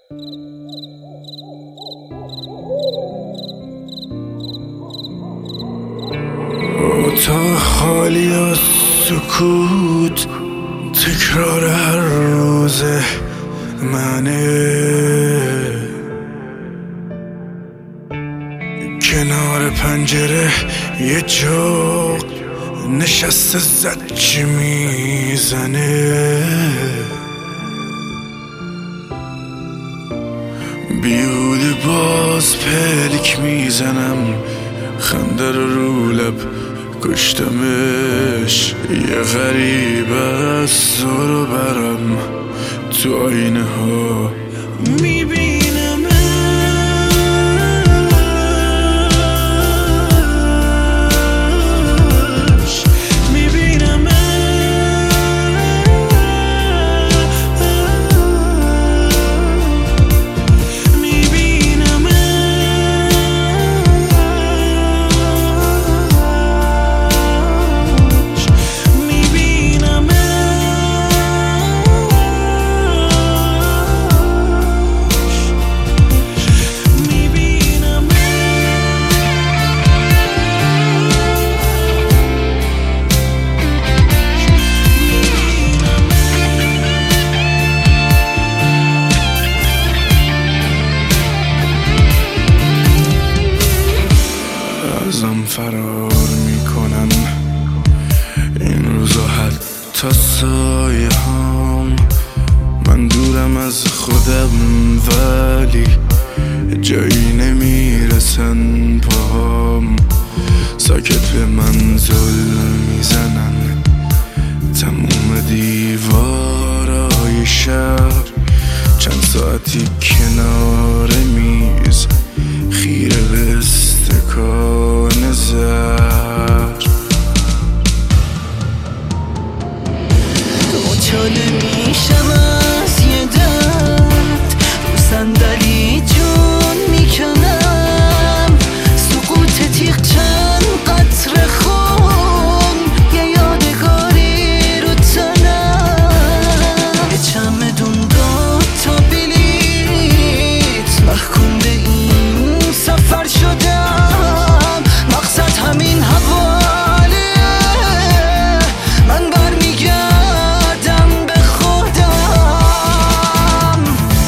اتاق خالی از سکوت، تکرار هر روز منه. کنار پنجره یه جغد نشسته زجی میزنه. بیهوده باز پلک میزنم، خنده رو لب کشتمش. یه غریب از زور برم تو آینه ها میبینمش. ازم فرار میکنن این روزا حتی سایه هم. من دورم از خودم ولی جایی نمیرسن پاهم. ساکت به منزل میزنن تموم دیوارای شهر. چند ساعتی کنار میز خیره به استکان زهر. دوچاله میشم از یه درد، رو صندلی جون میکنم. سقوط تیغ چند قطره خون، یه یادگاری رو تنم. یه چمدون داد تا بلیت، محکوم به این سفر شدم. مقصد همین حواله، من برمیگردم به خودم.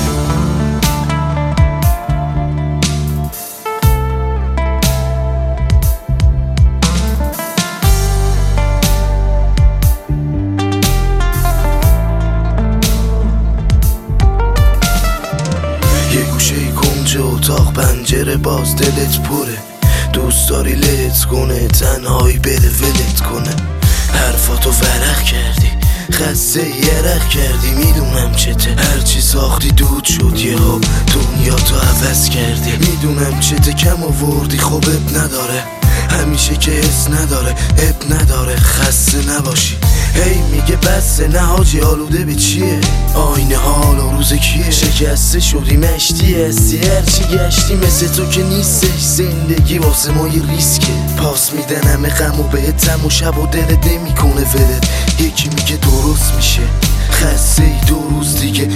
یه گوشه کنج اتاق پنجره باز دلت پره. دوست داری لت کنه تنهایی بده ولت کنه. حرفاتو ورق کردی خسته یرق کردی. میدونم چته هرچی ساختی دود شد یه ها دنیا تو عوض کردی. میدونم چته کم آوردی خب اب نداره همیشه که حس نداره اب نداره خسته نباشی. هی میگه بسه نه حاجی آلوده به چیه؟ آینه حال و روز کیه؟ شکسته شدی مشتی هستی هرچی گشتی مثل تو که نیستش. زندگی واسه ما یه ریسکه، پاس میدن همه غم و بهتم و شب و دلت نمیکنه ولت. یکی میگه درست میشه خسته ای 2 روز دیگه